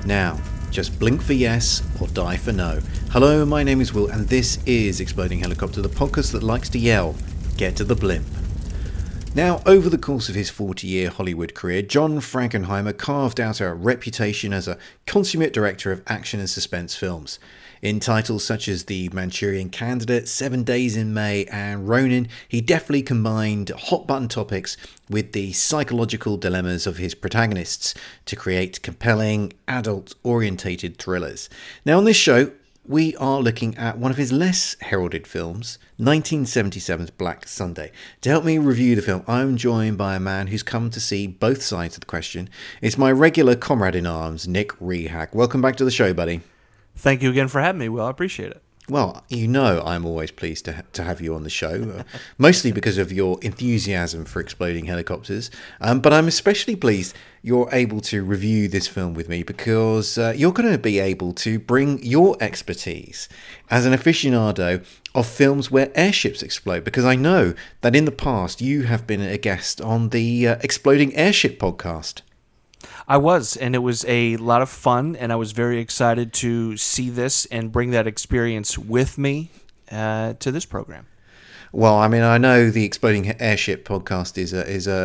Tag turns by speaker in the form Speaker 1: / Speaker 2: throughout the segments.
Speaker 1: Now, just blink for yes or die for no. Hello, my name is Will, and this is Exploding Helicopter, the podcast that likes to yell, get to the blimp. Now, over the course of his 40-year Hollywood career, John Frankenheimer carved out a reputation as a consummate director of action and suspense films. In titles such as The Manchurian Candidate, 7 Days in May, and Ronin, he deftly combined hot-button topics with the psychological dilemmas of his protagonists to create compelling, adult-orientated thrillers. Now, on this show, we are looking at one of his less heralded films, 1977's Black Sunday. To help me review the film, I'm joined by a man who's come to see both sides of the question. It's my regular comrade in arms, Nick Rehak. Welcome back to the show, buddy.
Speaker 2: Thank you again for having me, Will. I appreciate it.
Speaker 1: Well, you know I'm always pleased to have you on the show, mostly because of your enthusiasm for exploding helicopters. But I'm especially pleased you're able to review this film with me because you're going to be able to bring your expertise as an aficionado of films where airships explode. Because I know that in the past you have been a guest on the Exploding Airship podcast.
Speaker 2: I was, and it was a lot of fun, and I was very excited to see this and bring that experience with me to this program.
Speaker 1: Well, I mean, I know the Exploding Airship podcast is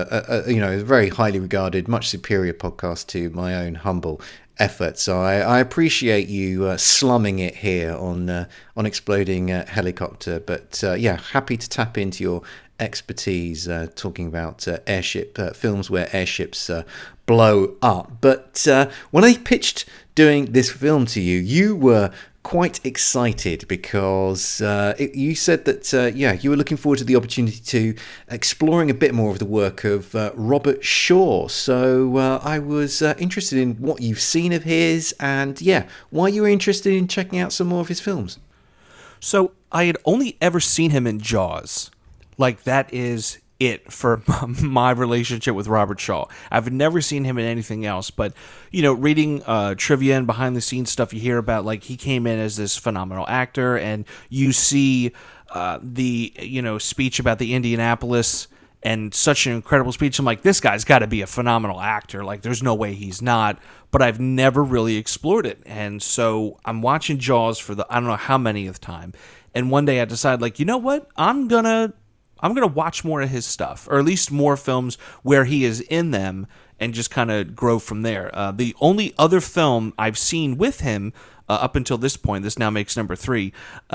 Speaker 1: a very highly regarded, much superior podcast to my own humble effort. So I appreciate you slumming it here on Exploding Helicopter. But happy to tap into your expertise talking about airship films where airships blow up. But when I pitched doing this film to you, you were quite excited because you said that you were looking forward to the opportunity to exploring a bit more of the work of Robert Shaw. So I was interested in what you've seen of his and why you were interested in checking out some more of his films.
Speaker 2: So I had only ever seen him in Jaws. Like, that is it for my relationship with Robert Shaw. I've never seen him in anything else, but, reading trivia and behind-the-scenes stuff, you hear about, like, he came in as this phenomenal actor, and you see the speech about the Indianapolis, and such an incredible speech. I'm like, this guy's got to be a phenomenal actor. Like, there's no way he's not, but I've never really explored it. And so I'm watching Jaws for I don't know how many of the time, and one day I decided, like, you know what? I'm gonna watch more of his stuff, or at least more films where he is in them, and just kind of grow from there. The only other film I've seen with him up until this point, this now makes number 3,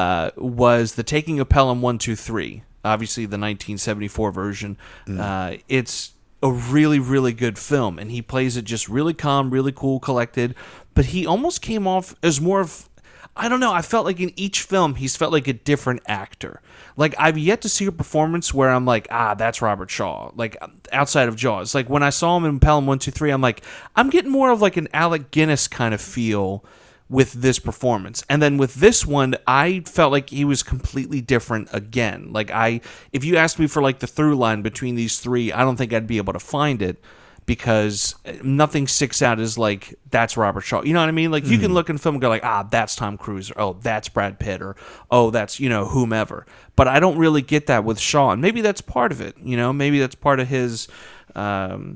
Speaker 2: was The Taking of Pelham 123, obviously the 1974 version. It's a really, really good film, and he plays it just really calm, really cool, collected, but he almost came off as more of, I don't know, I felt like in each film, he's felt like a different actor. Like, I've yet to see a performance where I'm like, that's Robert Shaw, like, outside of Jaws. Like, when I saw him in Pelham 123, I'm like, I'm getting more of, like, an Alec Guinness kind of feel with this performance. And then with this one, I felt like he was completely different again. Like, if you asked me for, like, the through line between these three, I don't think I'd be able to find it, because nothing sticks out as like, that's Robert Shaw. You know what I mean? Like, you can look in film and go like, that's Tom Cruise, or oh, that's Brad Pitt, or oh, that's, whomever. But I don't really get that with Shaw, and maybe that's part of it. Maybe that's part of his kind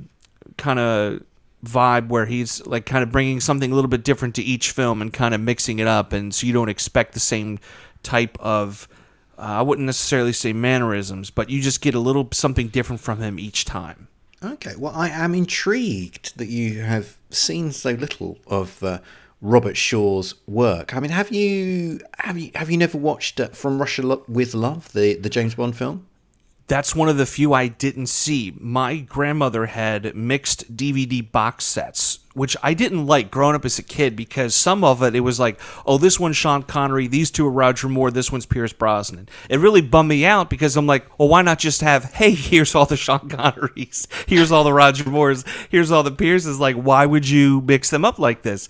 Speaker 2: of vibe, where he's like kind of bringing something a little bit different to each film and kind of mixing it up, and so you don't expect the same type of, I wouldn't necessarily say mannerisms, but you just get a little something different from him each time.
Speaker 1: Okay, well, I am intrigued that you have seen so little of Robert Shaw's work. I mean, have you never watched From Russia with Love, the James Bond film?
Speaker 2: That's one of the few I didn't see. My grandmother had mixed DVD box sets, which I didn't like growing up as a kid, because some of it was like, oh, this one's Sean Connery, these two are Roger Moore, this one's Pierce Brosnan. It really bummed me out, because I'm like, well, why not just have, hey, here's all the Sean Connerys, here's all the Roger Moores, here's all the Pierces. Like, why would you mix them up like this?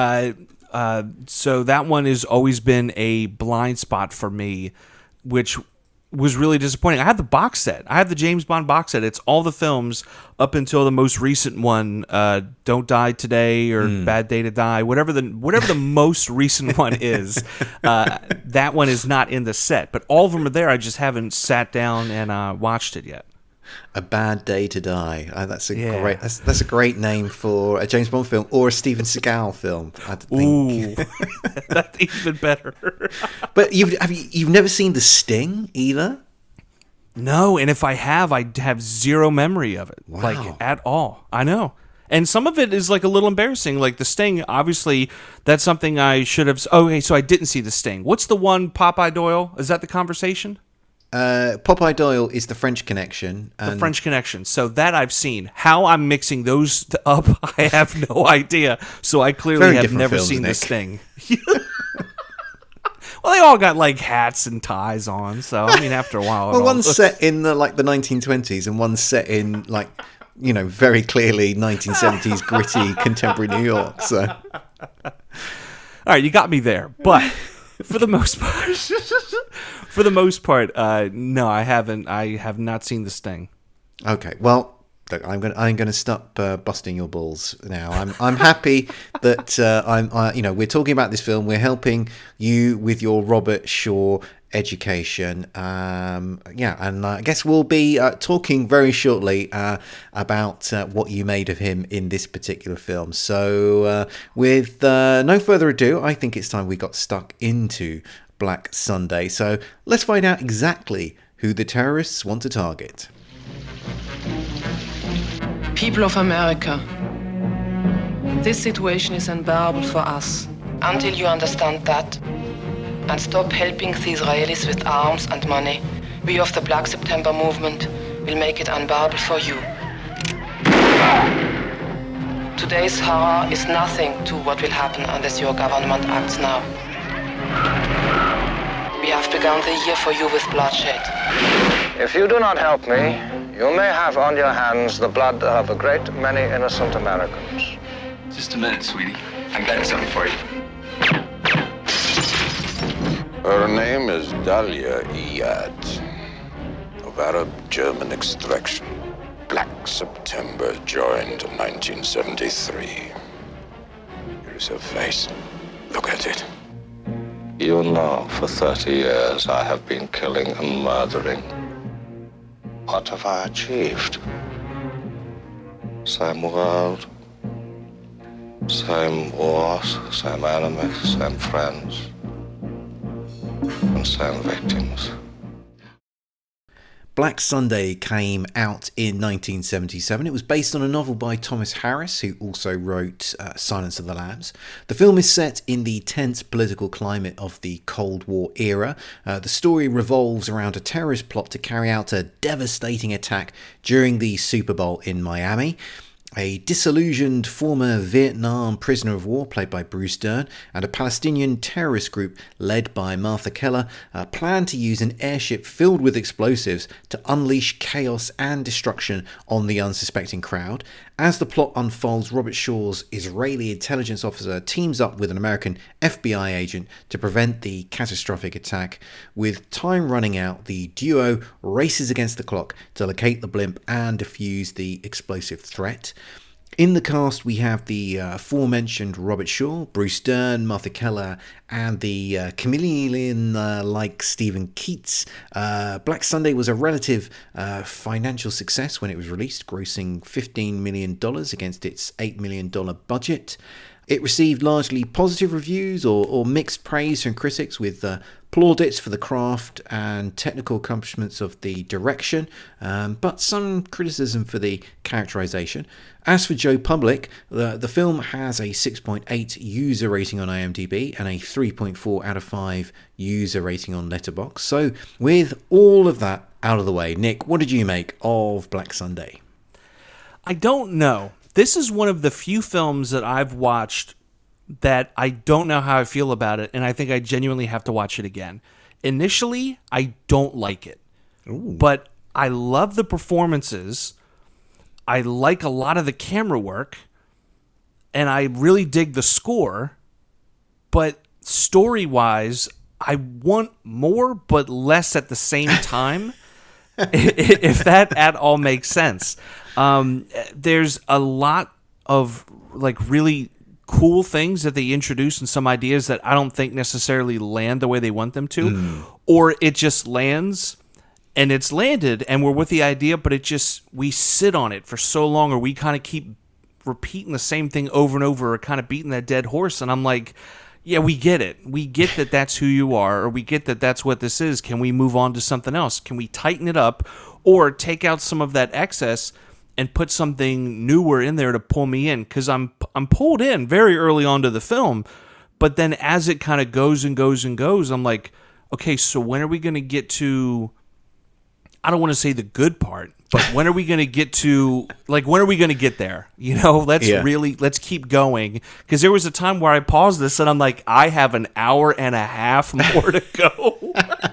Speaker 2: So that one has always been a blind spot for me, which was really disappointing. I have the box set. I have the James Bond box set. It's all the films up until the most recent one, Don't Die Today, or Bad Day to Die, whatever the most recent one is. That one is not in the set, but all of them are there. I just haven't sat down and watched it yet.
Speaker 1: A Bad Day to Die. That's a
Speaker 2: Yeah.
Speaker 1: great. That's a great name for a James Bond film or a Steven Seagal film. I think.
Speaker 2: Ooh, that's even better.
Speaker 1: But you've never seen The Sting either?
Speaker 2: No, and if I have zero memory of it,
Speaker 1: Wow.
Speaker 2: like at all. I know. And some of it is like a little embarrassing. Like The Sting, obviously, that's something I should have. Okay, so I didn't see The Sting. What's the one, Popeye Doyle? Is that the conversation?
Speaker 1: Popeye Doyle is the French Connection.
Speaker 2: The French Connection. So that I've seen. How I'm mixing those up, I have no idea. So I clearly
Speaker 1: Very
Speaker 2: have
Speaker 1: different
Speaker 2: never
Speaker 1: films,
Speaker 2: seen The
Speaker 1: Nick.
Speaker 2: Sting. Well, they all got like hats and ties on. So I mean, after a while,
Speaker 1: Well, one's set in the 1920s, and one's set in very clearly 1970s gritty contemporary New York. So,
Speaker 2: all right, you got me there. But for the most part, no, I haven't. I have not seen The Sting.
Speaker 1: okay, well. Look, I'm going to stop busting your balls now. I'm happy that we're talking about this film. We're helping you with your Robert Shaw education. And I guess we'll be talking very shortly about what you made of him in this particular film. So with no further ado, I think it's time we got stuck into Black Sunday. So let's find out exactly who the terrorists want to target.
Speaker 3: People of America, this situation is unbearable for us. Until you understand that and stop helping the Israelis with arms and money, we of the Black September movement will make it unbearable for you. Today's horror is nothing to what will happen unless your government acts now. We have begun the year for you with bloodshed.
Speaker 4: If you do not help me, you may have on your hands the blood of a great many innocent Americans.
Speaker 5: Just a minute, sweetie. I'm getting something for you.
Speaker 6: Her name is Dahlia Iyad, of Arab-German extraction. Black September joined in 1973. Here is her face. Look at it.
Speaker 4: You know, for 30 years I have been killing and murdering. What have I achieved? Same world, same wars, same enemies, same friends, and same victims.
Speaker 1: Black Sunday came out in 1977. It was based on a novel by Thomas Harris, who also wrote Silence of the Lambs. The film is set in the tense political climate of the Cold War era. The story revolves around a terrorist plot to carry out a devastating attack during the Super Bowl in Miami. A disillusioned former Vietnam prisoner of war, played by Bruce Dern, and a Palestinian terrorist group led by Martha Keller plan to use an airship filled with explosives to unleash chaos and destruction on the unsuspecting crowd. As the plot unfolds, Robert Shaw's Israeli intelligence officer teams up with an American FBI agent to prevent the catastrophic attack. With time running out, the duo races against the clock to locate the blimp and defuse the explosive threat. In the cast, we have the aforementioned Robert Shaw, Bruce Dern, Martha Keller, and the chameleon-like Stephen Keats. Black Sunday was a relative financial success when it was released, grossing $15 million against its $8 million budget. It received largely positive reviews or mixed praise from critics, with plaudits for the craft and technical accomplishments of the direction, but some criticism for the characterization. As for Joe Public, the film has a 6.8 user rating on IMDb and a 3.4 out of 5 user rating on Letterboxd. So with all of that out of the way, Nick, what did you make of Black Sunday?
Speaker 2: I don't know. This is one of the few films that I've watched that I don't know how I feel about it, and I think I genuinely have to watch it again. Initially, I don't like it.
Speaker 1: Ooh.
Speaker 2: But I love the performances. I like a lot of the camera work, and I really dig the score. But story-wise, I want more, but less at the same time, if that at all makes sense. There's a lot of really cool things that they introduce and some ideas that I don't think necessarily land the way they want them to, or it just lands and it's landed, and we're with the idea, but we sit on it for so long, or we kind of keep repeating the same thing over and over, or kind of beating that dead horse. And I'm like, yeah, we get it. We get that that's who you are, or we get that that's what this is. Can we move on to something else? Can we tighten it up, or take out some of that excess and put something newer in there to pull me in? Because I'm pulled in very early on to the film, but then as it kind of goes and goes and goes, I'm like, okay, so when are we going to get to, I don't want to say the good part, but when are we going to get to, like, when are we going to get there? Let's keep going. Because there was a time where I paused this and I'm like, I have an hour and a half more to go.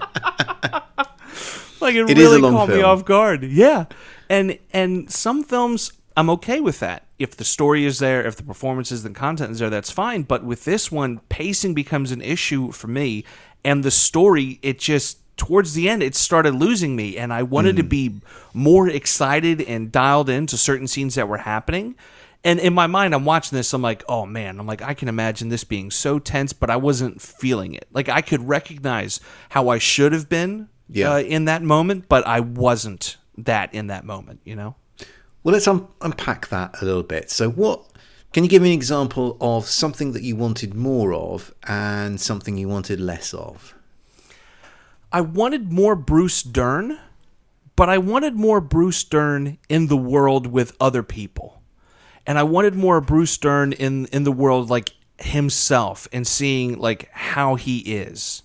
Speaker 2: Like, it really caught me off guard. Yeah. And some films, I'm okay with that. If the story is there, if the performances and content is there, that's fine. But with this one, pacing becomes an issue for me. And the story, it just, towards the end, it started losing me. And I wanted to be more excited and dialed into certain scenes that were happening. And in my mind, I'm watching this, I'm like, oh man, I can imagine this being so tense, but I wasn't feeling it. Like, I could recognize how I should have been in that moment, but I wasn't that in that moment, you know?
Speaker 1: Well, let's unpack that a little bit. So can you give me an example of something that you wanted more of and something you wanted less of?
Speaker 2: I wanted more Bruce Dern, but I wanted more Bruce Dern in the world with other people. And I wanted more Bruce Dern in the world, like, himself, and seeing, like, how he is.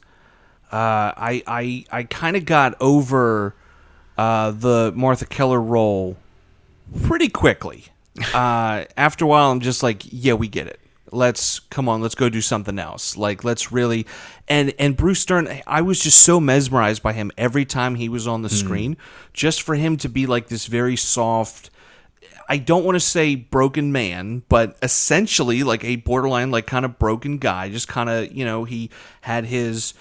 Speaker 2: I kind of got over the Martha Keller role pretty quickly. After a while, I'm just like, yeah, we get it. Let's go do something else. Like, let's really, and Bruce Dern, I was just so mesmerized by him every time he was on the screen, just for him to be like this very soft, I don't want to say broken man, but essentially like a borderline, like, kind of broken guy, just kind of, he had his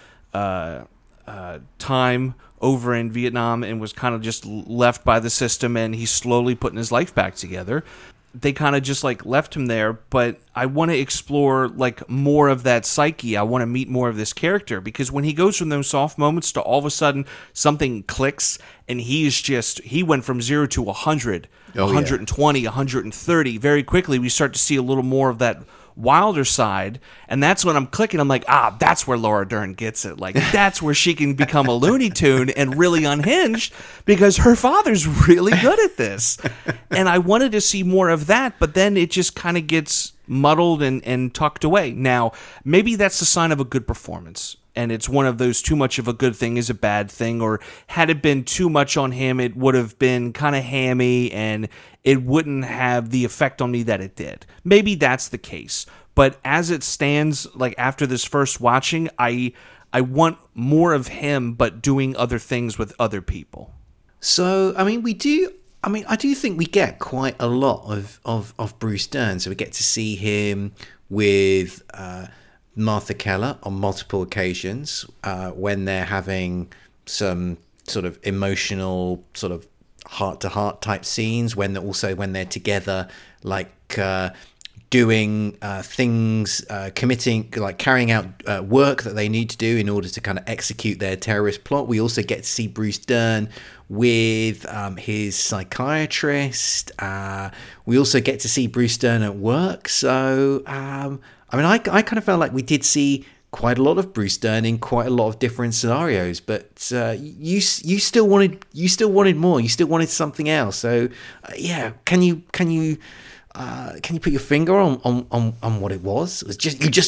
Speaker 2: time over in Vietnam and was kind of just left by the system, and he's slowly putting his life back together. They kind of just, like, left him there, but I want to explore, like, more of that psyche. I want to meet more of this character, because when he goes from those soft moments to all of a sudden something clicks, and he went from 0 to 100, 120, 130. Very quickly, we start to see a little more of that wilder side, and that's when I'm clicking. I'm like, that's where Laura Dern gets it. Like, that's where she can become a Looney Tune and really unhinged, because her father's really good at this. And I wanted to see more of that, but then it just kind of gets muddled and tucked away. Now, maybe that's the sign of a good performance, and it's one of those, too much of a good thing is a bad thing, or had it been too much on him, it would have been kind of hammy, and it wouldn't have the effect on me that it did. Maybe that's the case. But as it stands, like, after this first watching, I want more of him, but doing other things with other people.
Speaker 1: So, I do think we get quite a lot of Bruce Dern. So we get to see him with Martha Keller on multiple occasions when they're having some sort of emotional, sort of heart-to-heart type scenes, when they're together, like doing things, committing, like carrying out work that they need to do in order to kind of execute their terrorist plot. We also get to see Bruce Dern with his psychiatrist. We also get to see Bruce Dern at work. So, I kind of felt like we did see quite a lot of Bruce Dern in quite a lot of different scenarios, but you still wanted more. You still wanted something else. So, can you put your finger on what it was? Is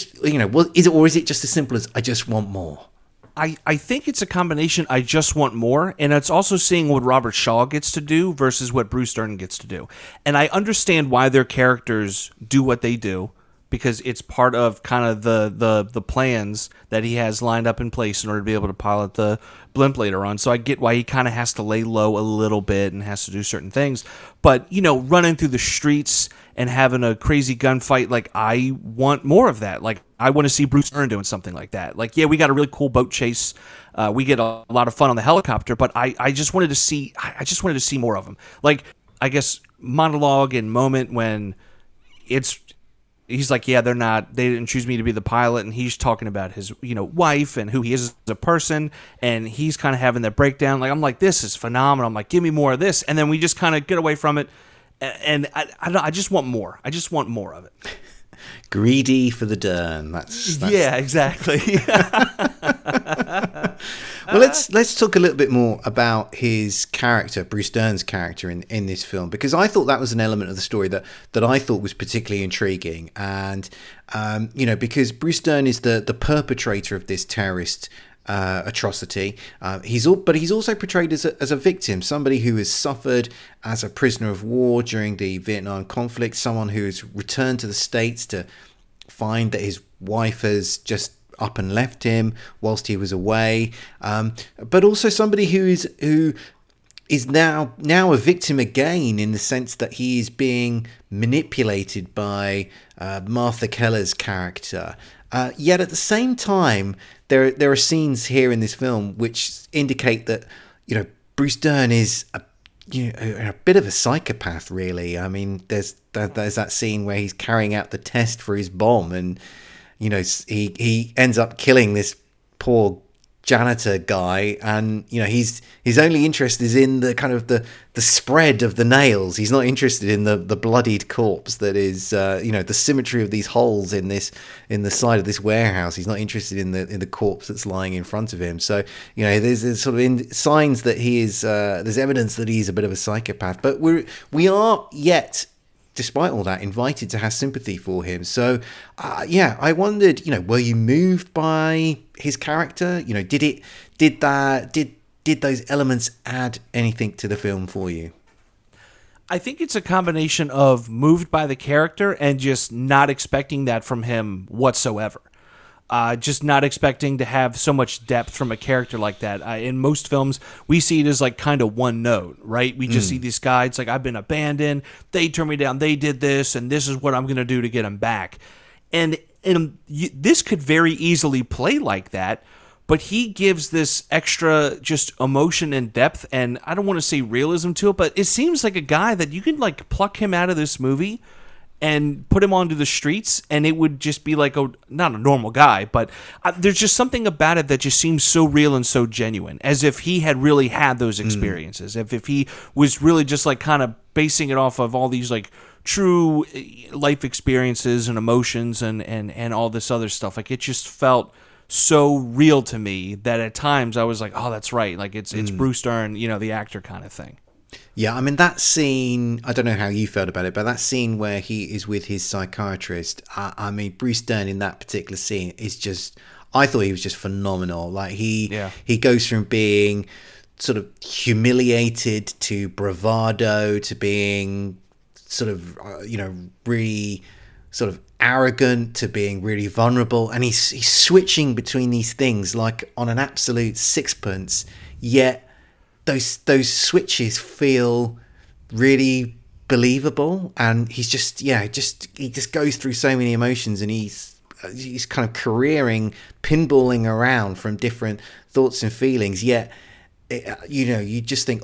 Speaker 1: it just as simple as I just want more?
Speaker 2: I think it's a combination. I just want more, and it's also seeing what Robert Shaw gets to do versus what Bruce Dern gets to do. And I understand why their characters do what they do, because it's part of kind of the plans that he has lined up in place in order to be able to pilot the blimp later on. So I get why he kind of has to lay low a little bit and has to do certain things. But, running through the streets and having a crazy gunfight, like, I want more of that. Like, I want to see Bruce Dern doing something like that. Like, yeah, we got a really cool boat chase. We get a lot of fun on the helicopter, but I just wanted to see more of him. Like, I guess monologue and moment when it's he's like, yeah, they didn't choose me to be the pilot, and he's talking about his, wife and who he is as a person, and he's kind of having that breakdown. Like, I'm like, this is phenomenal. I'm like, give me more of this, and then we just kind of get away from it, and I just want more. I just want more of it.
Speaker 1: Greedy for the Dern. That's
Speaker 2: yeah, exactly.
Speaker 1: Well, let's talk a little bit more about his character, Bruce Dern's character in this film, because I thought that was an element of the story that I thought was particularly intriguing, and because Bruce Dern is the perpetrator of this terrorist atrocity. He's also portrayed as a victim, somebody who has suffered as a prisoner of war during the Vietnam conflict, someone who has returned to the States to find that his wife has just up and left him whilst he was away, but also somebody who is now a victim again, in the sense that he is being manipulated by Martha Keller's character. Yet at the same time, there are scenes here in this film which indicate that Bruce Dern is a bit of a psychopath, really. I mean, there's that scene where he's carrying out the test for his bomb, and he ends up killing this poor janitor guy, and his only interest is in the kind of the spread of the nails. He's not interested in the bloodied corpse that is the symmetry of these holes in the side of this warehouse. He's not interested in the corpse that's lying in front of him. So there's sort of signs that he is there's evidence that he's a bit of a psychopath, but we are yet, despite all that, invited to have sympathy for him. So, I wondered, were you moved by his character? Did those elements add anything to the film for you?
Speaker 2: I think it's a combination of moved by the character and just not expecting that from him whatsoever. Just not expecting to have so much depth from a character like that. In most films, we see it as like kind of one note, right? We just see this guy. It's like, I've been abandoned. They turned me down. They did this, and this is what I'm going to do to get him back. And this could very easily play like that, but he gives this extra just emotion and depth, and I don't want to say realism to it, but it seems like a guy that you can like pluck him out of this movie and put him onto the streets, and it would just be like not a normal guy, but there's just something about it that just seems so real and so genuine, as if he had really had those experiences, if he was really just like kind of basing it off of all these like true life experiences and emotions and all this other stuff. Like, it just felt so real to me that at times I was like, oh, that's right. Like, it's Bruce Dern, the actor kind of thing.
Speaker 1: Yeah, I mean, that scene, I don't know how you felt about it, but that scene where he is with his psychiatrist, I mean, Bruce Dern in that particular scene is just, I thought he was just phenomenal. Like, he goes from being sort of humiliated to bravado to being sort of, really sort of arrogant to being really vulnerable. And he's switching between these things like on an absolute sixpence, yet those switches feel really believable, and he just goes through so many emotions, and he's kind of careering, pinballing around from different thoughts and feelings. Yet, you just think,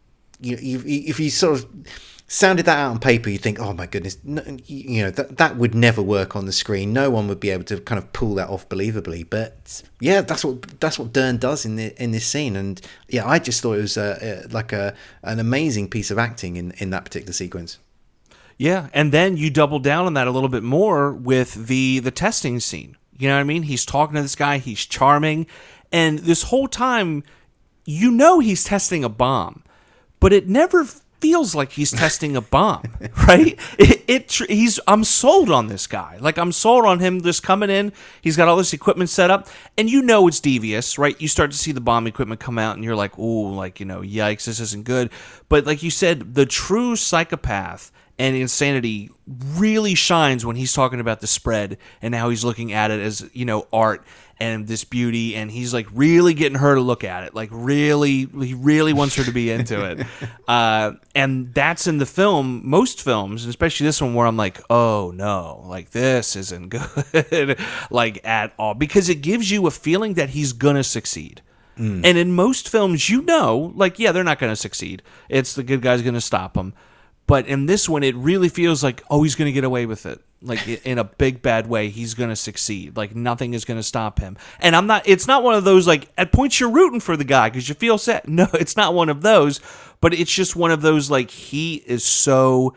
Speaker 1: if you sort of sounded that out on paper, you think, oh my goodness, no, that would never work on the screen. No one would be able to kind of pull that off believably. But yeah, that's what Dern does in this scene. And yeah, I just thought it was an amazing piece of acting in that particular sequence.
Speaker 2: Yeah, and then you double down on that a little bit more with the testing scene. You know what I mean? He's talking to this guy, he's charming, and this whole time, he's testing a bomb, but it never feels like he's testing a bomb, right? I'm sold on this guy. Like, I'm sold on him just coming in. He's got all this equipment set up, and it's devious, right? You start to see the bomb equipment come out, and you're like, ooh, like, yikes, this isn't good. But like you said, the true psychopath and insanity really shines when he's talking about the spread and how he's looking at it as, art and this beauty, and he's like really getting her to look at it, like he really wants her to be into it. And that's in the film, most films, and especially this one, where I'm like, oh no, like this isn't good, like at all, because it gives you a feeling that he's gonna succeed. And in most films, like, yeah, they're not gonna succeed. It's the good guy's gonna stop them. But in this one, it really feels like, oh, he's going to get away with it. Like, in a big, bad way, he's going to succeed. Like, nothing is going to stop him. And it's not one of those, like, at points you're rooting for the guy because you feel sad. No, it's not one of those. But it's just one of those, like, he's going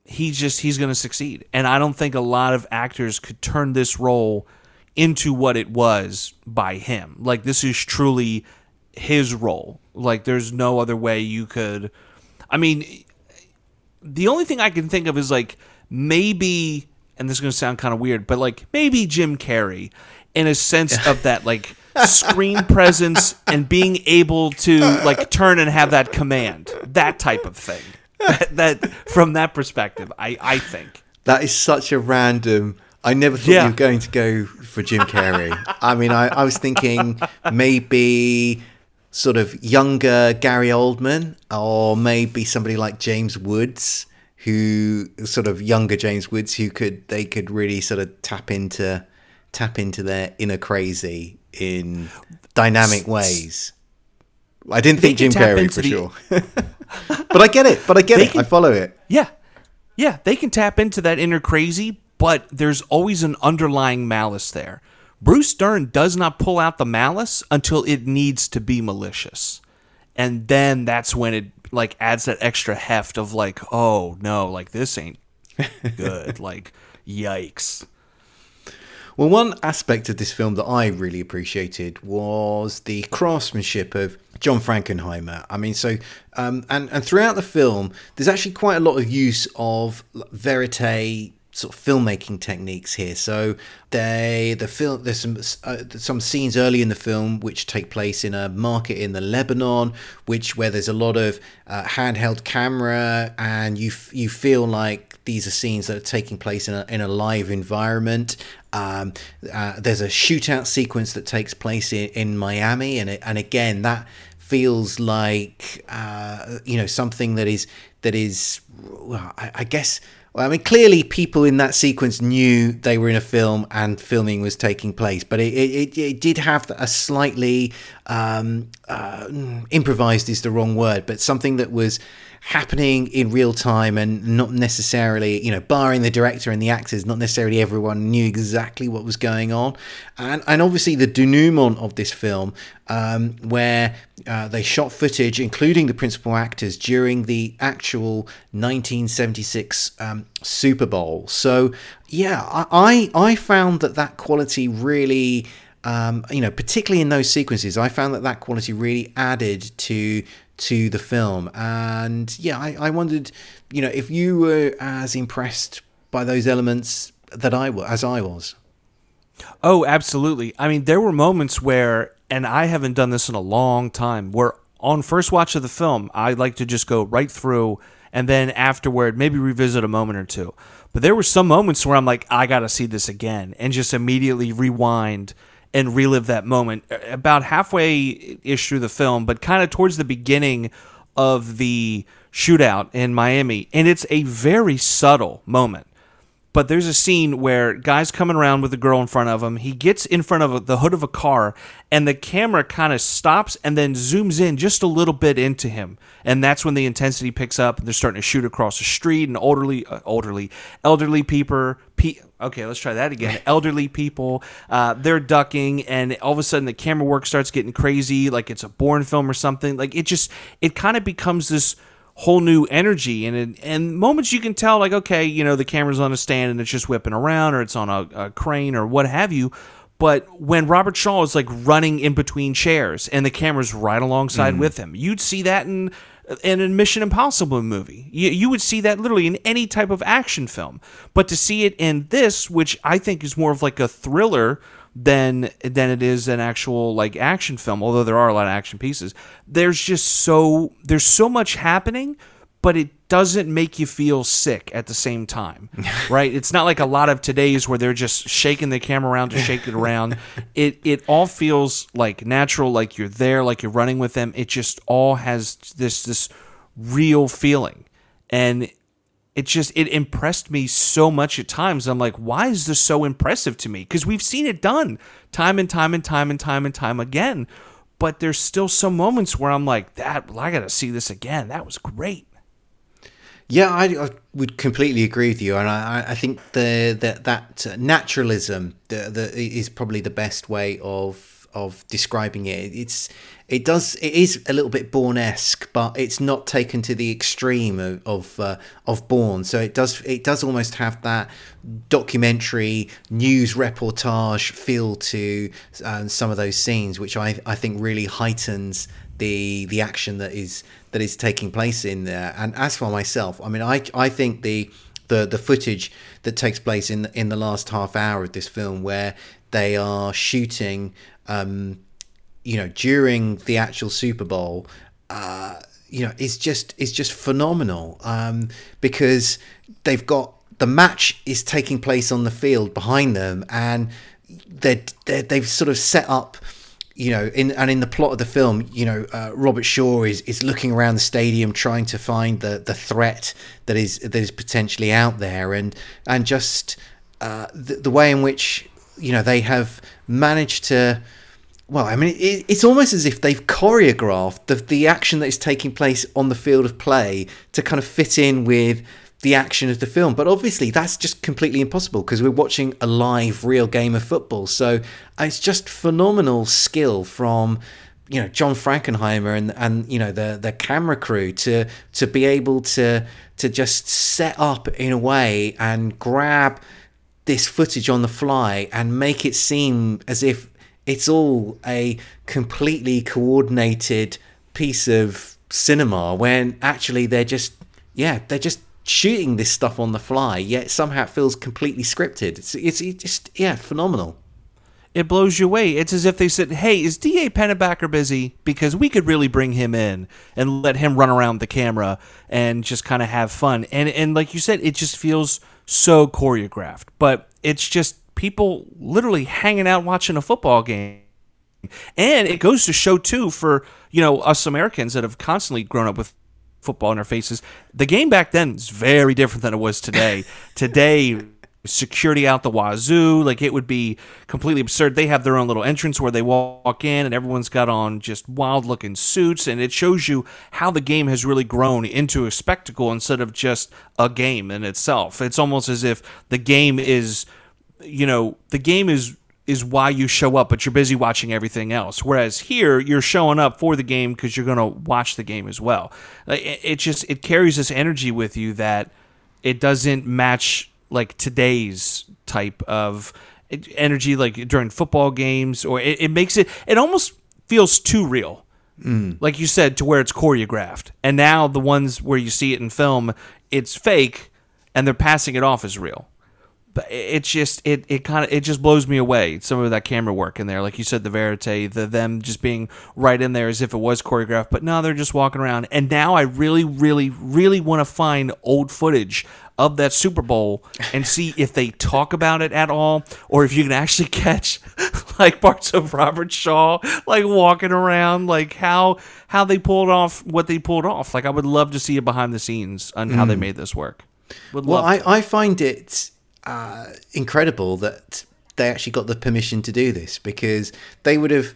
Speaker 2: to succeed. And I don't think a lot of actors could turn this role into what it was by him. Like, this is truly his role. Like, there's no other way you could. I mean, the only thing I can think of is, like, maybe, and this is going to sound kind of weird, but, like, maybe Jim Carrey, in a sense of that, like, screen presence and being able to, like, turn and have that command, that type of thing. That from that perspective, I think.
Speaker 1: That is such a random. I never thought you were going to go for Jim Carrey. I mean, I was thinking maybe sort of younger Gary Oldman, or maybe somebody like James Woods, who sort of younger James Woods, who could really sort of tap into their inner crazy in dynamic ways. I didn't think Jim Carrey for sure, but I get it. I follow it.
Speaker 2: Yeah, they can tap into that inner crazy, but there's always an underlying malice there. Bruce Dern does not pull out the malice until it needs to be malicious. And then that's when it, like, adds that extra heft of, like, oh, no, like, this ain't good. Like, yikes.
Speaker 1: Well, one aspect of this film that I really appreciated was the craftsmanship of John Frankenheimer. I mean, so and throughout the film, there's actually quite a lot of use of verite sort of filmmaking techniques here. So there's some scenes early in the film which take place in a market in the Lebanon, where there's a lot of handheld camera, and you feel like these are scenes that are taking place in a live environment. There's a shootout sequence that takes place in Miami, and again that feels like something that is well, I guess. Well, I mean, clearly people in that sequence knew they were in a film and filming was taking place, but it did have a slightly improvised is the wrong word, but something that was happening in real time and not necessarily, barring the director and the actors, not necessarily everyone knew exactly what was going on. And obviously the denouement of this film, where they shot footage, including the principal actors, during the actual 1976 Super Bowl. So, yeah, I found that quality really, particularly in those sequences, I found that quality really added to the film. And yeah, I wondered, if you were as impressed by those elements as I was.
Speaker 2: Oh, absolutely. I mean, there were moments where, and I haven't done this in a long time, where on first watch of the film, I like to just go right through and then afterward maybe revisit a moment or two. But there were some moments where I'm like, I got to see this again, and just immediately rewind and relive that moment. About halfway-ish through the film, but kind of towards the beginning of the shootout in Miami. And it's a very subtle moment. But there's a scene where guy's coming around with a girl in front of him. He gets in front of the hood of a car, and the camera kind of stops and then zooms in just a little bit into him. And that's when the intensity picks up, and they're starting to shoot across the street, and elderly people. Okay, let's try that again. Elderly people, they're ducking, and all of a sudden the camera work starts getting crazy, like it's a Bourne film or something. Like it kind of becomes this whole new energy, and moments you can tell, like, okay, the camera's on a stand and it's just whipping around, or it's on a crane or what have you. But when Robert Shaw is like running in between chairs and the camera's right alongside with him, you'd see that in a Mission Impossible movie. You would see that literally in any type of action film. But to see it in this, which I think is more of like a thriller than it is an actual like action film, although there are a lot of action pieces, there's so much happening, but it doesn't make you feel sick at the same time, right? It's not like a lot of today's where they're just shaking the camera around to shake it around. It all feels like natural, like you're there, like you're running with them. It just all has this real feeling, and it impressed me so much at times. I'm like, why is this so impressive to me? Because we've seen it done time and time and time and time and time again, but there's still some moments where I'm like, I got to see this again. That was great.
Speaker 1: Yeah, I would completely agree with you, and I think that naturalism is probably the best way of describing it. It is a little bit Bourne-esque, but it's not taken to the extreme of Bourne. So it does almost have that documentary news reportage feel to some of those scenes, which I think really heightens the action that is taking place in there. And as for myself, I mean, I think the footage that takes place in the last half hour of this film, where they are shooting, during the actual Super Bowl, is just phenomenal. Because they've got the match is taking place on the field behind them, and they've sort of set up. In the plot of the film, Robert Shaw is looking around the stadium trying to find the threat that is potentially out there, and just the way in which they have managed to. Well, I mean, it's almost as if they've choreographed the action that is taking place on the field of play to kind of fit in with the action of the film. But obviously that's just completely impossible because we're watching a live real game of football. So it's just phenomenal skill from John Frankenheimer and the camera crew to be able to just set up in a way and grab this footage on the fly and make it seem as if it's all a completely coordinated piece of cinema, when actually they're just shooting this stuff on the fly, yet somehow it feels completely scripted. It's just phenomenal.
Speaker 2: It blows you away. It's as if they said, hey, is D.A. Pennebaker busy? Because we could really bring him in and let him run around the camera and just kind of have fun. And like you said, it just feels so choreographed. But it's just people literally hanging out watching a football game. And it goes to show, too, for us Americans that have constantly grown up with football in our faces, the game back then is very different than it was today. Today, security out the wazoo, like it would be completely absurd. They have their own little entrance where they walk in and everyone's got on just wild looking suits, and it shows you how the game has really grown into a spectacle instead of just a game in itself. It's almost as if the game is why you show up, but you're busy watching everything else. Whereas here, you're showing up for the game because you're going to watch the game as well. It carries this energy with you that it doesn't match like today's type of energy, like during football games, or it makes it almost feels too real. Like you said, to where it's choreographed. And now the ones where you see it in film, it's fake and they're passing it off as real. But it's just it just blows me away, some of that camera work in there, like you said, the verite, them just being right in there as if it was choreographed. But no, they're just walking around. And now I really, really, really want to find old footage of that Super Bowl and see if they talk about it at all, or if you can actually catch like parts of Robert Shaw like walking around, like how they pulled off what they pulled off. Like I would love to see it behind the scenes on how they made this work.
Speaker 1: I find it incredible that they actually got the permission to do this, because they would have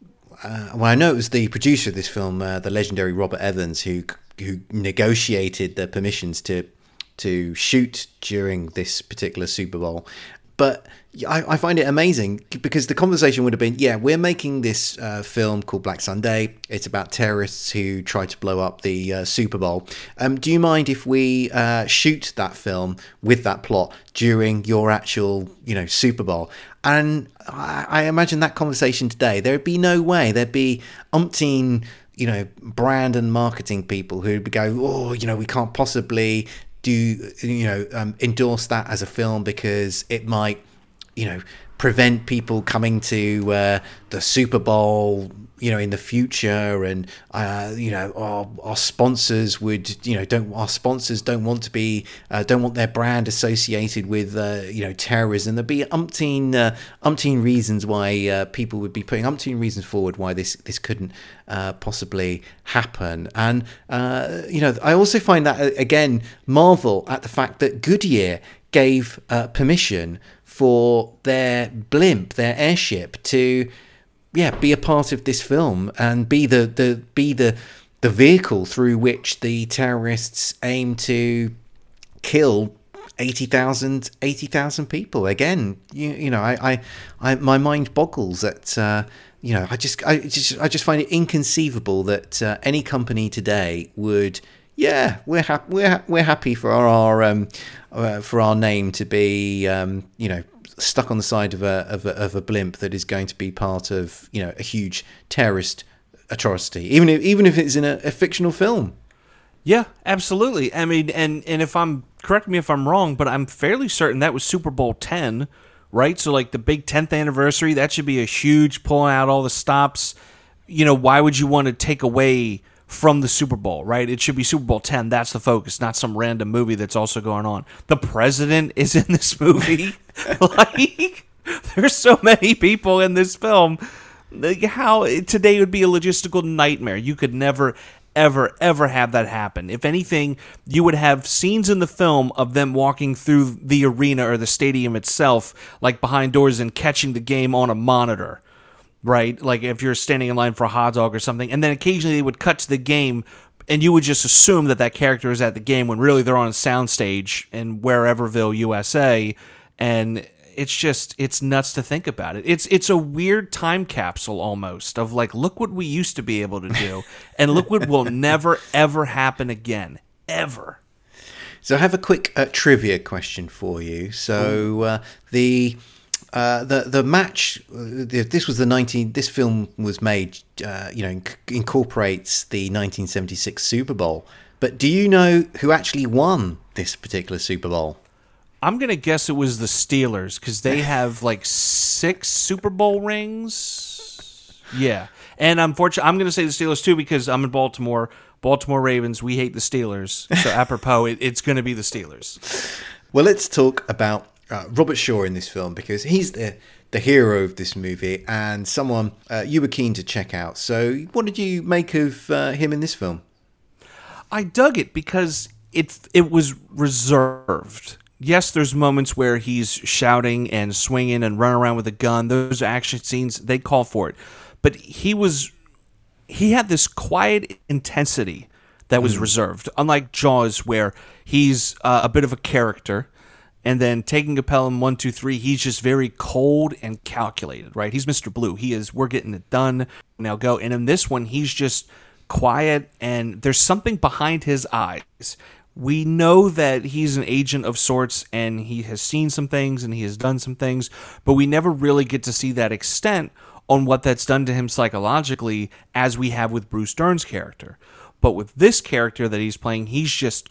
Speaker 1: I know it was the producer of this film, the legendary Robert Evans, who negotiated the permissions to shoot during this particular Super Bowl. But I find it amazing because the conversation would have been, we're making this film called Black Sunday. It's about terrorists who try to blow up the Super Bowl. Do you mind if we shoot that film with that plot during your actual, Super Bowl? And I imagine that conversation today, there'd be no way. There'd be umpteen, brand and marketing people who'd go, we can't possibly endorse that as a film because it might, prevent people coming to the Super Bowl, in the future, and our sponsors would, our sponsors don't want to be, don't want their brand associated with, terrorism. There'd be umpteen reasons why people would be putting umpteen reasons forward why this couldn't possibly happen. And I also find that again marvel at the fact that Goodyear gave permission for their blimp, their airship, to be a part of this film and be the the vehicle through which the terrorists aim to kill 80,000 people. Again, I my mind boggles at I just find it inconceivable that any company today would, we're happy for our name to be stuck on the side of a blimp that is going to be part of a huge terrorist atrocity, even if it's in a fictional film.
Speaker 2: Yeah, absolutely. I mean, and if correct me if I'm wrong, but I'm fairly certain that was Super Bowl 10, right? So like the big 10th anniversary, that should be a huge pulling out all the stops. Why would you want to take away from the Super Bowl, right? It should be Super Bowl 10. That's the focus, not some random movie that's also going on. The president is in this movie. Like, there's so many people in this film. How today would be a logistical nightmare. You could never, ever have that happen. If anything, you would have scenes in the film of them walking through the arena or the stadium itself, like behind doors and catching the game on a monitor, right? Like if you're standing in line for a hot dog or something, and then occasionally they would cut to the game, and you would just assume that character is at the game when really they're on a soundstage in Whereverville, USA, and it's nuts to think about it. It's a weird time capsule almost of like, look what we used to be able to do, and look what will never ever happen again, ever.
Speaker 1: So I have a quick trivia question for you. So the match. This was this film was made. Incorporates the 1976 Super Bowl. But do you know who actually won this particular Super Bowl?
Speaker 2: I'm going to guess it was the Steelers because they have like 6 Super Bowl rings. Yeah. And unfortunately, I'm going to say the Steelers too because I'm in Baltimore. Baltimore Ravens, we hate the Steelers. So apropos, it's going to be the Steelers.
Speaker 1: Well, let's talk about Robert Shaw in this film because he's the hero of this movie and someone you were keen to check out. So what did you make of him in this film?
Speaker 2: I dug it because it was reserved. Yes, there's moments where he's shouting and swinging and running around with a gun. Those action scenes, they call for it. But he had this quiet intensity that was reserved. Unlike Jaws, where he's a bit of a character, and then taking a Pelham 1, 2, 3, he's just very cold and calculated, right? He's Mr. Blue. We're getting it done. Now go. And in this one, he's just quiet, and there's something behind his eyes. We know that he's an agent of sorts and he has seen some things and he has done some things, but we never really get to see that extent on what that's done to him psychologically as we have with Bruce Dern's character. But with this character that he's playing, he's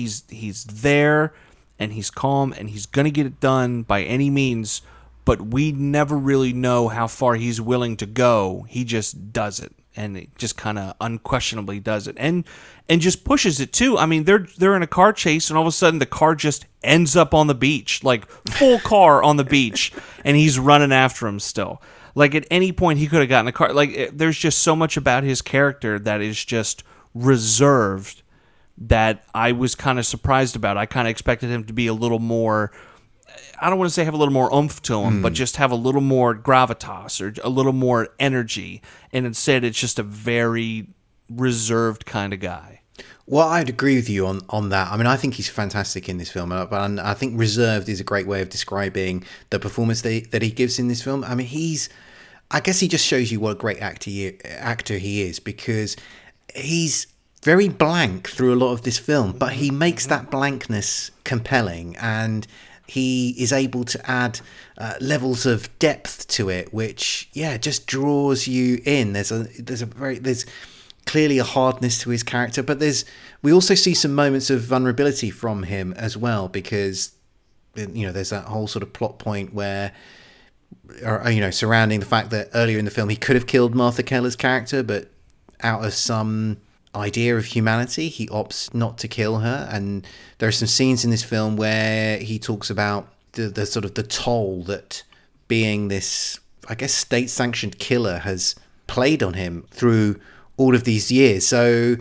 Speaker 2: there and he's calm and he's going to get it done by any means, but we never really know how far he's willing to go. He just does it. And it just kind of unquestionably does it, and just pushes it too. I mean, they're in a car chase, and all of a sudden the car just ends up on the beach, like full car on the beach, and he's running after him still. Like at any point he could have gotten a car. Like there's just so much about his character that is just reserved that I was kind of surprised about. I kind of expected him to be a little more. I don't want to say have a little more oomph to him, but just have a little more gravitas or a little more energy. And instead, it's just a very reserved kind of guy.
Speaker 1: Well, I'd agree with you on that. I mean, I think he's fantastic in this film, but I think reserved is a great way of describing the performance that he gives in this film. I mean, I guess he just shows you what a great actor he is because he's very blank through a lot of this film, but he makes that blankness compelling and he is able to add levels of depth to it, which just draws you in. There's clearly a hardness to his character, but we also see some moments of vulnerability from him as well, because there's that whole sort of plot point where surrounding the fact that earlier in the film he could have killed Martha Keller's character, but out of some idea of humanity he opts not to kill her. And there are some scenes in this film where he talks about the sort of the toll that being this, I guess, state-sanctioned killer has played on him through all of these years. So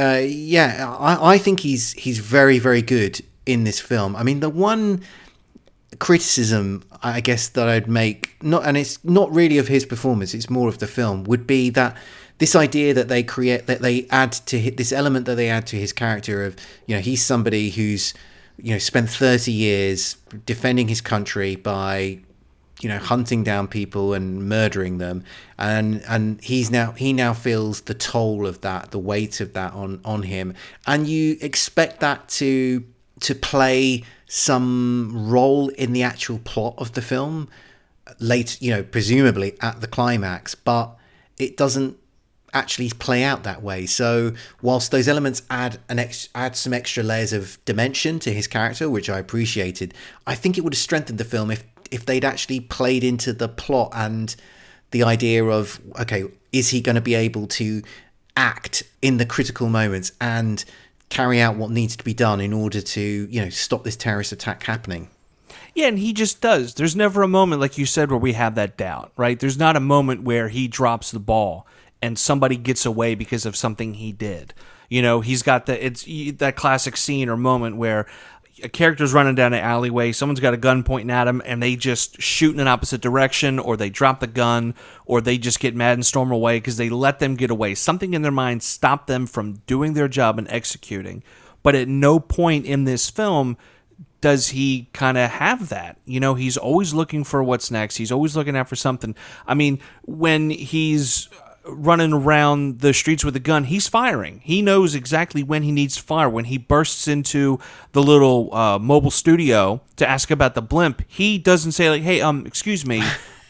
Speaker 1: I think he's very, very good in this film. I mean, the one criticism I guess that I'd make, and it's not really of his performance, it's more of the film, would be that this idea that they create, that they add to this element that they add to his character of, he's somebody who's, spent 30 years defending his country by, hunting down people and murdering them, and he now feels the toll of that, the weight of that on him, and you expect that to play some role in the actual plot of the film later, presumably at the climax, but it doesn't actually play out that way. So whilst those elements add some extra layers of dimension to his character, which I appreciated, I think it would have strengthened the film if they'd actually played into the plot and the idea of, okay, is he going to be able to act in the critical moments and carry out what needs to be done in order to, stop this terrorist attack happening?
Speaker 2: Yeah, and he just does. There's never a moment, like you said, where we have that doubt, right? There's not a moment where he drops the ball and somebody gets away because of something he did. He's got that classic scene or moment where a character's running down an alleyway, someone's got a gun pointing at him, and they just shoot in an opposite direction, or they drop the gun, or they just get mad and storm away because they let them get away. Something in their mind stopped them from doing their job and executing. But at no point in this film does he kind of have that. He's always looking for what's next. He's always looking out for something. I mean, when he's running around the streets with a gun, he's firing. He knows exactly when he needs to fire. When he bursts into the little mobile studio to ask about the blimp, he doesn't say like, "Hey, excuse me."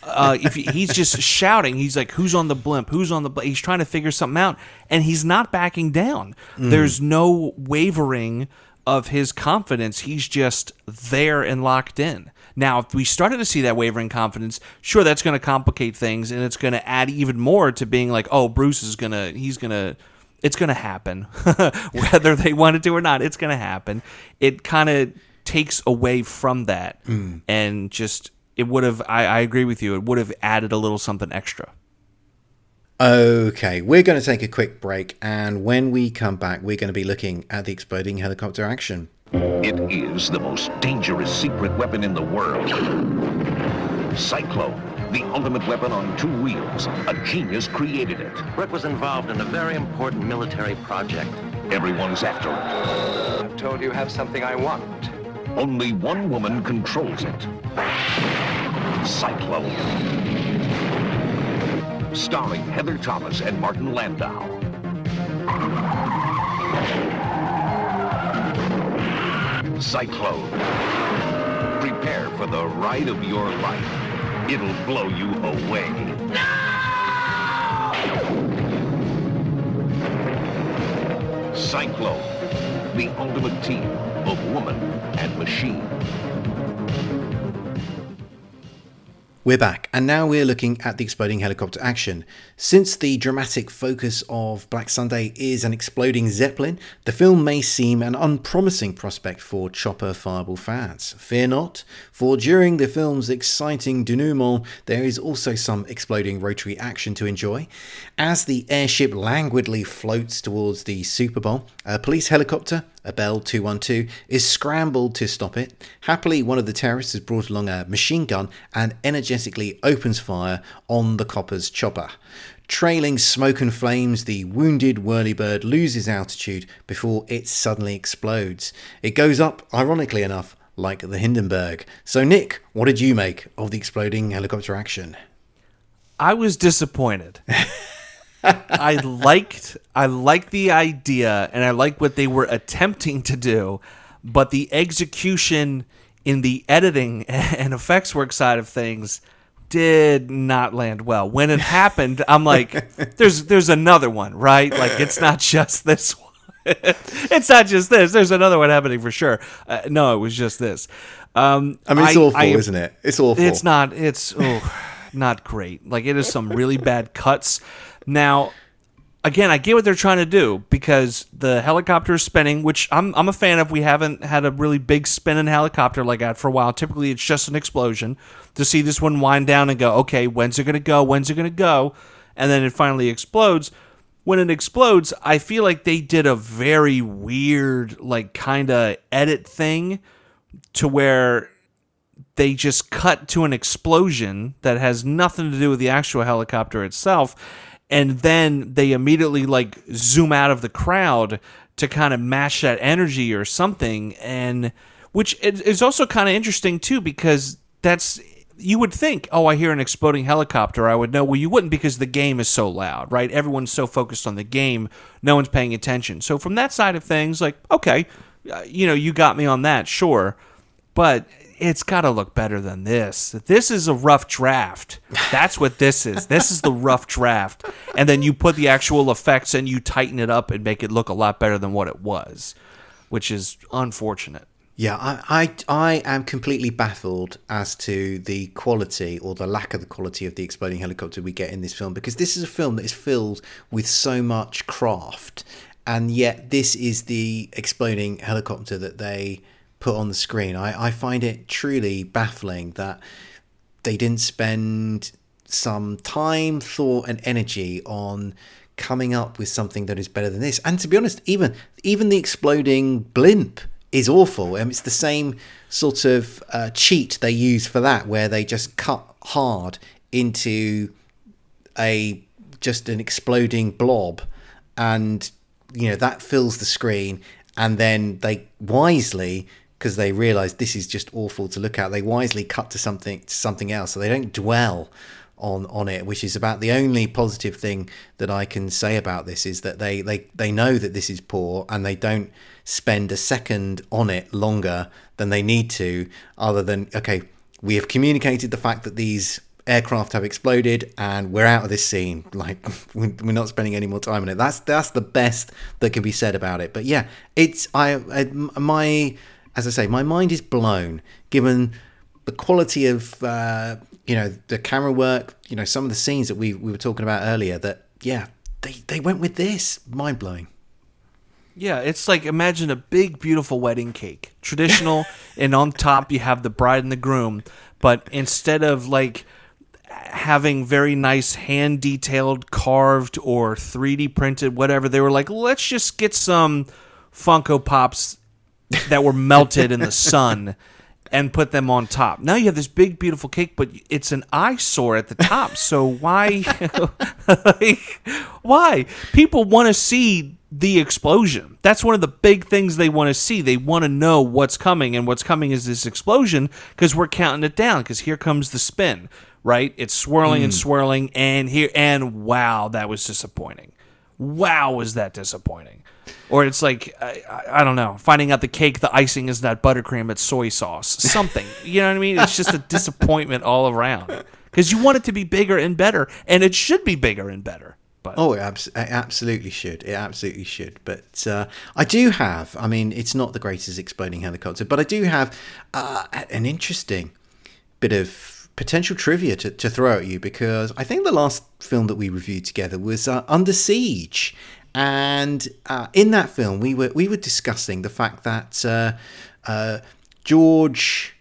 Speaker 2: He's just shouting, he's like, "Who's on the blimp? Who's on the blimp?" He's trying to figure something out, and he's not backing down. There's no wavering of his confidence. He's just there and locked in. Now, if we started to see that wavering confidence, sure, that's going to complicate things, and it's going to add even more to being like, oh, Bruce is it's going to happen. Whether they want it to or not, it's going to happen. It kind of takes away from that, and just, it would have, I agree with you, it would have added a little something extra.
Speaker 1: Okay, we're going to take a quick break, and when we come back, we're going to be looking at the exploding helicopter action.
Speaker 7: It is the most dangerous secret weapon in the world. Cyclone, the ultimate weapon on two wheels. A genius created it.
Speaker 8: Rick was involved in a very important military project.
Speaker 7: Everyone's after it.
Speaker 5: I'm told you have something I want.
Speaker 7: Only one woman controls it. Cyclone. Starring Heather Thomas and Martin Landau. Cyclone. Prepare for the ride of your life. It'll blow you away. No! Cyclone, the ultimate team of woman and machine.
Speaker 1: We're back, and now we're looking at the exploding helicopter action. Since the dramatic focus of Black Sunday is an exploding Zeppelin, the film may seem an unpromising prospect for chopper fireball fans. Fear not, for during the film's exciting denouement, there is also some exploding rotary action to enjoy. As the airship languidly floats towards the Super Bowl, a police helicopter, a Bell 212, is scrambled to stop it. Happily, one of the terrorists has brought along a machine gun and energetically opens fire on the copper's chopper. Trailing smoke and flames, the wounded whirlybird loses altitude before it suddenly explodes. It goes up, ironically enough, like the Hindenburg. So Nick, what did you make of the exploding helicopter action?
Speaker 2: I was disappointed. I liked the idea, and I like what they were attempting to do, but the execution in the editing and effects work side of things did not land well. When it happened, I'm like, there's another one, right? Like, it's not just this one. It's not just this. There's another one happening for sure. No, it was just this.
Speaker 1: I mean, it's awful, isn't it? It's awful.
Speaker 2: It's not. It's not great. Like, it is some really bad cuts. Now, again, I get what they're trying to do because the helicopter is spinning, which I'm a fan of. We haven't had a really big spinning helicopter like that for a while. Typically, it's just an explosion. To see this one wind down and go, okay, when's it going to go? When's it going to go? And then it finally explodes. When it explodes, I feel like they did a very weird, like, kind of edit thing to where they just cut to an explosion that has nothing to do with the actual helicopter itself. and then they immediately like zoom out of the crowd to kind of match that energy or something, and which is also kind of interesting too, because that's, you would think, oh, I hear an exploding helicopter, I would know. Well, you wouldn't, because the game is so loud, right? Everyone's so focused on the game, no one's paying attention. So from that side of things, like, okay, you got me on that, sure, but it's got to look better than this. This is a rough draft. That's what this is. This is the rough draft. And then you put the actual effects and you tighten it up and make it look a lot better than what it was, which is unfortunate.
Speaker 1: Yeah, I am completely baffled as to the quality or the lack of the quality of the exploding helicopter we get in this film, because this is a film that is filled with so much craft, and yet this is the exploding helicopter that they put on the screen. I find it truly baffling that they didn't spend some time, thought and energy on coming up with something that is better than this. And to be honest, even the exploding blimp is awful. It's the same sort of cheat they use for that, where they just cut hard into just an exploding blob, and that fills the screen, and then they wisely, because they realise this is just awful to look at, they wisely cut to something else, so they don't dwell on it, which is about the only positive thing that I can say about this, is that they know that this is poor, and they don't spend a second on it longer than they need to, other than, okay, we have communicated the fact that these aircraft have exploded and we're out of this scene, like we're not spending any more time on it. That's the best that can be said about it. But yeah, it's my mind is blown given the quality of the camera work, some of the scenes that we were talking about earlier, that they went with this. Mind blowing.
Speaker 2: Yeah, it's like, imagine a big, beautiful wedding cake. Traditional, and on top you have the bride and the groom, but instead of like having very nice hand-detailed, carved, or 3D printed, whatever, they were like, let's just get some Funko Pops that were melted in the sun and put them on top. Now you have this big, beautiful cake, but it's an eyesore at the top, so why? Why? People want to see the explosion. That's one of the big things they want to see. They want to know what's coming, and what's coming is this explosion, because we're counting it down, because here comes the spin, right? It's swirling and swirling, and wow, that was disappointing. Wow, was that disappointing. Or it's like, I don't know, finding out the cake, the icing is not buttercream, it's soy sauce. Something. You know what I mean? It's just a disappointment all around. Because you want it to be bigger and better, and it should be bigger and better. But.
Speaker 1: Oh, it absolutely should. It absolutely should. But I do have, it's not the greatest exploding helicopter, but I do have an interesting bit of potential trivia to throw at you, because I think the last film that we reviewed together was Under Siege. And in that film, we were discussing the fact that George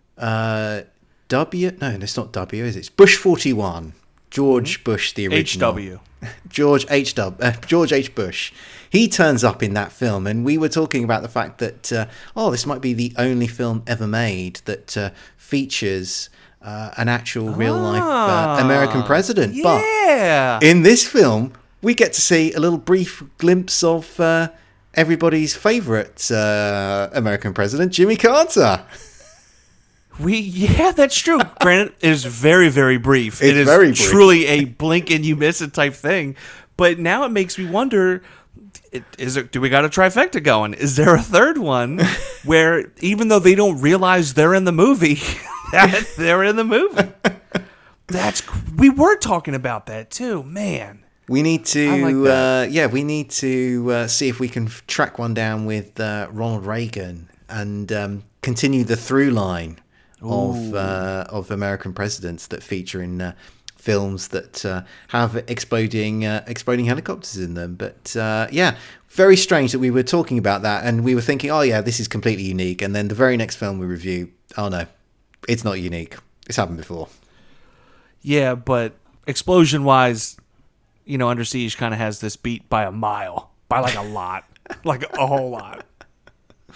Speaker 1: W. No, it's not W, is it? It's Bush 41. George Bush, the original.
Speaker 2: HW.
Speaker 1: George H. Bush. He turns up in that film, and we were talking about the fact that this might be the only film ever made that features an actual real life American president.
Speaker 2: Yeah.
Speaker 1: But in this film, we get to see a little brief glimpse of everybody's favorite American president, Jimmy Carter.
Speaker 2: That's true. Granted, it is very, very brief.
Speaker 1: It is very brief.
Speaker 2: Truly a blink and you miss it type thing. But now it makes me wonder, do we got a trifecta going? Is there a third one where, even though they don't realize they're in the movie, that they're in the movie? We were talking about that too, man.
Speaker 1: We need to,
Speaker 2: like
Speaker 1: we need to see if we can track one down with Ronald Reagan and continue the through line of American presidents that feature in films that have exploding helicopters in them. But very strange that we were talking about that, and we were thinking, oh yeah, this is completely unique, and then the very next film we review, oh no, it's not unique. It's happened before.
Speaker 2: Yeah, but explosion-wise, Under Siege kind of has this beat by a mile, by like a lot, like a whole lot.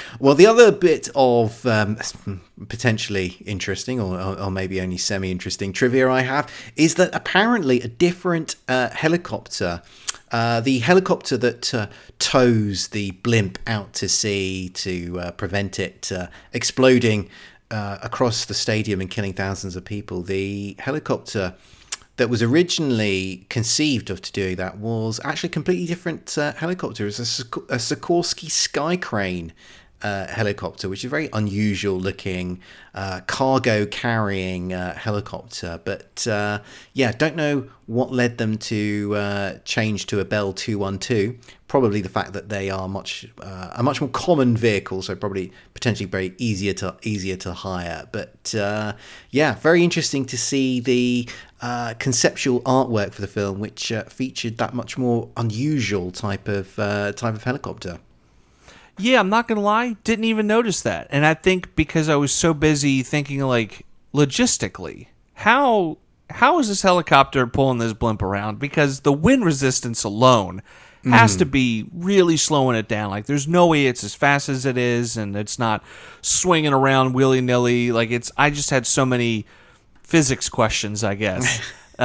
Speaker 1: Well, the other bit of potentially interesting or maybe only semi-interesting trivia I have is that apparently a different helicopter, the helicopter that tows the blimp out to sea to prevent it exploding across the stadium and killing thousands of people, the helicopter that was originally conceived of to do that was actually a completely different helicopter. It was a Sikorsky Sky Crane helicopter, which is a very unusual looking cargo carrying helicopter. But don't know what led them to change to a Bell 212. Probably the fact that they are a much more common vehicle, so probably potentially very easier to hire. But very interesting to see the conceptual artwork for the film, which featured that much more unusual type of helicopter.
Speaker 2: Yeah, I'm not going to lie, didn't even notice that. And I think because I was so busy thinking, like, logistically, how is this helicopter pulling this blimp around? Because the wind resistance alone has to be really slowing it down. Like, there's no way it's as fast as it is, and it's not swinging around willy-nilly. Like, I just had so many physics questions, I guess.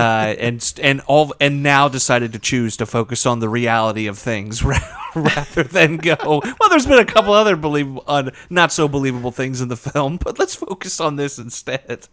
Speaker 2: And now decided to choose to focus on the reality of things rather than go, well, there's been a couple other not so believable things in the film, but let's focus on this instead.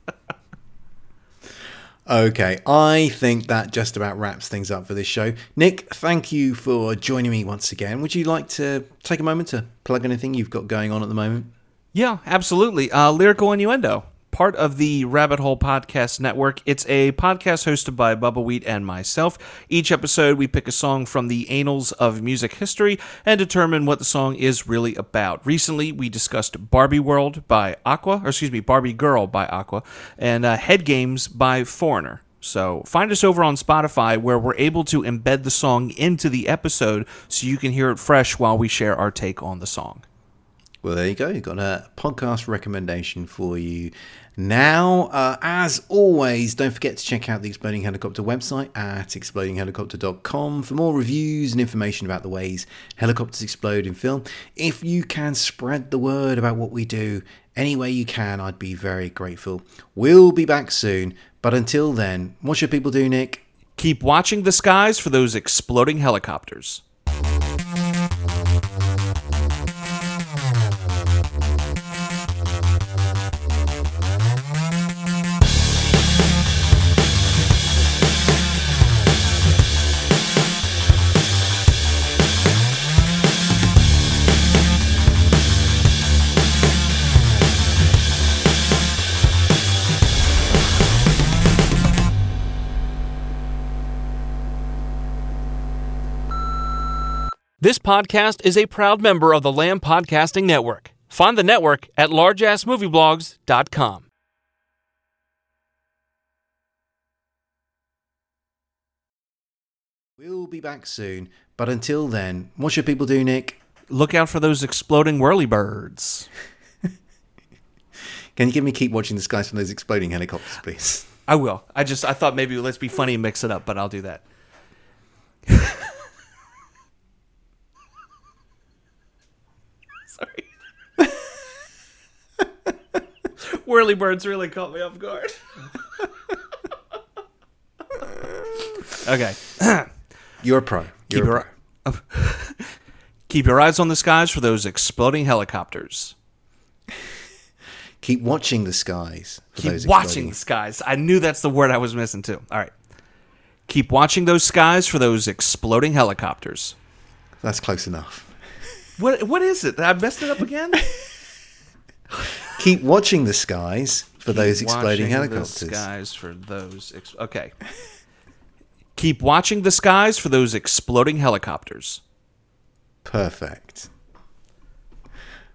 Speaker 1: Okay, I think that just about wraps things up for this show. Nick, thank you for joining me once again. Would you like to take a moment to plug anything you've got going on at the moment?
Speaker 2: Yeah, absolutely. Lyrical Innuendo, part of the Rabbit Hole Podcast Network. It's a podcast hosted by Bubba Wheat and myself. Each episode, we pick a song from the annals of music history and determine what the song is really about. Recently, we discussed Barbie Girl by Aqua, and Head Games by Foreigner. So find us over on Spotify, where we're able to embed the song into the episode so you can hear it fresh while we share our take on the song.
Speaker 1: Well, there you go. You've got a podcast recommendation for you now. As always, don't forget to check out the Exploding Helicopter website at explodinghelicopter.com for more reviews and information about the ways helicopters explode in film. If you can spread the word about what we do any way you can, I'd be very grateful. We'll be back soon, but until then, what should people do, Nick?
Speaker 2: Keep watching the skies for those exploding helicopters. This podcast is a proud member of the Lamb Podcasting Network. Find the network at largeassmovieblogs.com.
Speaker 1: We'll be back soon, but until then, what should people do, Nick?
Speaker 2: Look out for those exploding whirlybirds.
Speaker 1: Can you give me Keep Watching the Skies from those exploding helicopters, please?
Speaker 2: I will. I thought maybe let's be funny and mix it up, but I'll do that. Sorry. Whirlybirds really caught me off guard. Okay.
Speaker 1: You're a pro.
Speaker 2: Keep your eyes on the skies for those exploding helicopters.
Speaker 1: Keep watching the skies.
Speaker 2: Keep watching the skies. I knew that's the word I was missing too. All right. Keep watching those skies for those exploding helicopters.
Speaker 1: That's close enough.
Speaker 2: What is it? I messed it up again?
Speaker 1: Keep watching the skies for those exploding helicopters.
Speaker 2: The skies for those. Okay. Keep watching the skies for those exploding helicopters.
Speaker 1: Perfect.